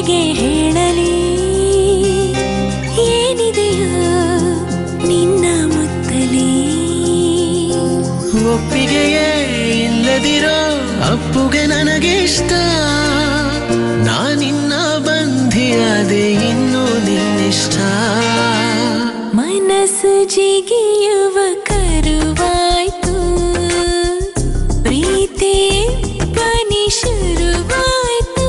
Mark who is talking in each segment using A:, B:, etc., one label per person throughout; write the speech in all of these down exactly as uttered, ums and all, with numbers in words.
A: ಹೇಗೆ ಹೇಳಲಿ ಏನಿದೆಯೋ ನಿನ್ನ ಮುತ್ತಲಿ.
B: ಒಪ್ಪಿಗೆಯೇ ಇಲ್ಲದಿರೋ ಅಪ್ಪುಗೆ ನನಗೆ ಇಷ್ಟ. ನಾನಿನ್ನ ಬಂಧಿಯಾದೆ ಇನ್ನು ನಿನ್ನಿಷ್ಟ.
A: ಮನಸ್ಸು ಜಿಗಿಯುವ ಕರುವಾಯ್ತು ಪ್ರೀತಿ ಪನಿ ಶುರುವಾಯ್ತು.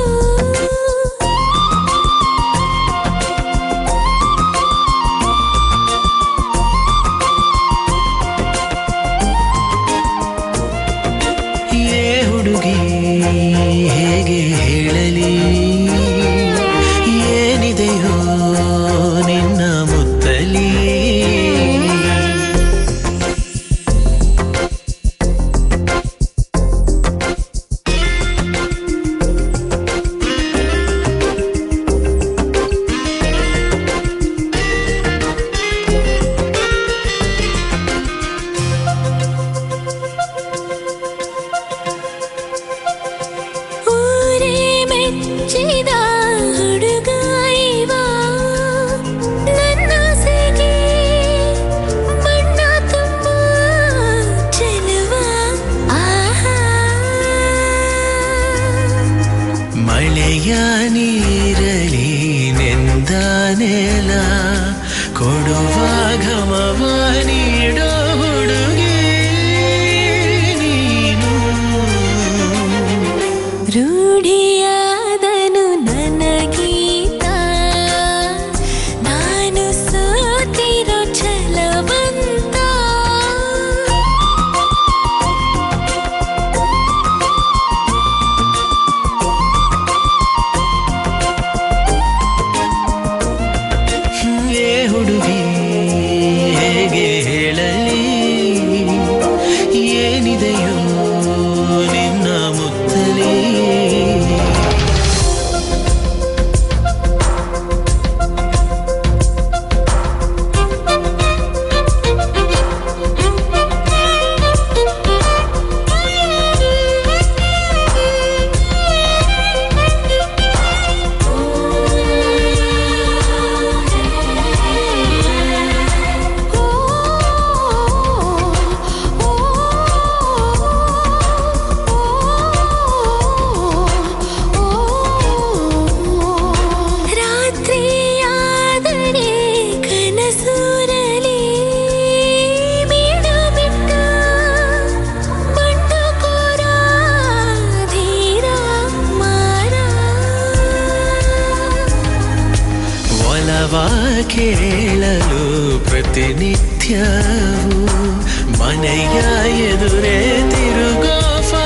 B: ಏ ಹುಡುಗಿ ಹೇಗೆ ಹೇಳಲಿ ಏನಿದೆಯೋ ನಿನ್ನ ಮುತ್ತಲಿ.
A: ಊರೇ ಮೆಚ್ಚಿದ ಹುಡುಗ ಇವ ನನ್ನಾಸೆಗೆ ಬಣ್ಣ ತುಂಬ ಚೆಲುವ. ಆಹಾ
B: ಮಳೆಯ ನೀರಲಿ ನೆಂದ ನೆಲ ಕೊಡುವ ಘಮವ ನೀಡೋ ಹುಡುಗಿ ನೀನು.
A: ರೂಢಿಯಾದನು ನನಗೀತ ನಾನು ಸೋತಿರೋ ಛಲವಂತ.
B: ಏ ಹುಡುಗಿ ಹೇಗೆ ಹೇಳಲಿ ಏನಿದೆಯೋ ನಿನ್ನ ಮುತ್ತಲಿ. ರಾತ್ರಿಯಾದರೆ ಕನಸೂರಲಿ ಬೀಡು ಬಿಟ್ಟ ಬಂಡುಕೋರ ಧೀರ ಮಾರ. ಒಲವ ಕೇಳಲು ಪ್ರತಿನಿತ್ಯವೂ ಮನೆಯ ಎದುರೇ ತಿರುಗೋ